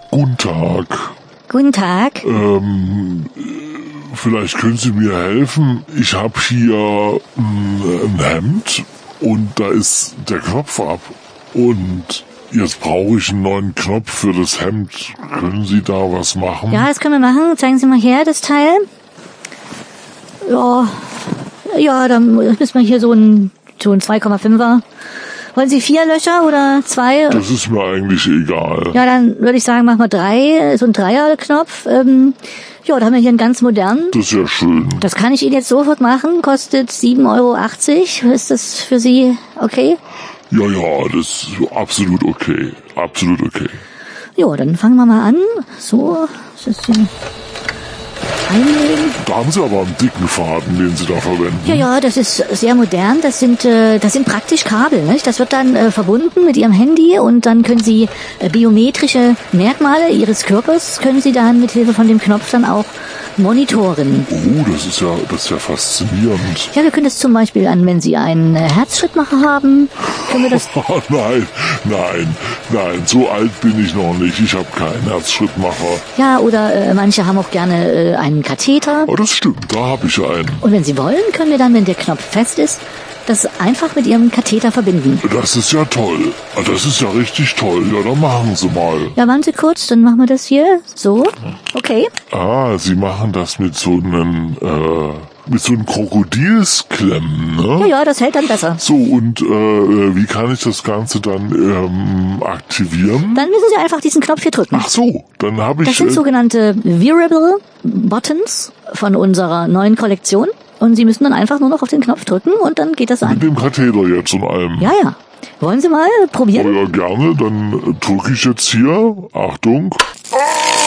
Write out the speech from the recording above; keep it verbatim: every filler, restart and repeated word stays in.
Guten Tag. Guten Tag. Ähm, vielleicht können Sie mir helfen. Ich habe hier ein, ein Hemd und da ist der Knopf ab. Und jetzt brauche ich einen neuen Knopf für das Hemd. Können Sie da was machen? Ja, das können wir machen. Zeigen Sie mal her, das Teil. Ja, ja, dann müssen wir hier so ein, so ein zwei Komma fünfer. Wollen Sie vier Löcher oder zwei? Das ist mir eigentlich egal. Ja, dann würde ich sagen, machen wir drei, so ein Dreierknopf. Ähm, ja, da haben wir hier einen ganz modernen. Das ist ja schön. Das kann ich Ihnen jetzt sofort machen, kostet sieben Euro achtzig. Ist das für Sie okay? Ja, ja, das ist absolut okay. Absolut okay. Jo, dann fangen wir mal an. So, das ist hier einlegen. Da haben Sie aber einen dicken Faden, den Sie da verwenden. Ja, ja, das ist sehr modern. Das sind, äh, das sind praktisch Kabel, nicht? Das wird dann äh, verbunden mit Ihrem Handy und dann können Sie äh, biometrische Merkmale Ihres Körpers können Sie dann mit Hilfe von dem Knopf dann auch monitoren. Oh, das ist ja, das ist ja faszinierend. Ja, wir können das zum Beispiel an, wenn Sie einen äh, Herzschrittmacher haben, können wir das... Oh, nein, nein, nein, so alt bin ich noch nicht. Ich habe keinen Herzschrittmacher. Ja, oder äh, manche haben auch gerne äh, einen Katheter. Oh, das stimmt, da habe ich einen. Und wenn Sie wollen, können wir dann, wenn der Knopf fest ist, das einfach mit Ihrem Katheter verbinden. Das ist ja toll. Das ist ja richtig toll. Ja, dann machen Sie mal. Ja, warten Sie kurz, dann machen wir das hier. So, okay. Ah, Sie machen das mit so einem, äh, mit so einem Krokodilsklemmen, ne? Ja, ja, das hält dann besser. So, und äh, wie kann ich das Ganze dann ähm, aktivieren? Dann müssen Sie einfach diesen Knopf hier drücken. Ach so, dann habe ich... Das sind äh, sogenannte Wearable Buttons von unserer neuen Kollektion. Und Sie müssen dann einfach nur noch auf den Knopf drücken und dann geht das an. Mit dem Katheter jetzt und allem. Ja, ja. Wollen Sie mal probieren? Oh ja, gerne. Dann drücke ich jetzt hier. Achtung.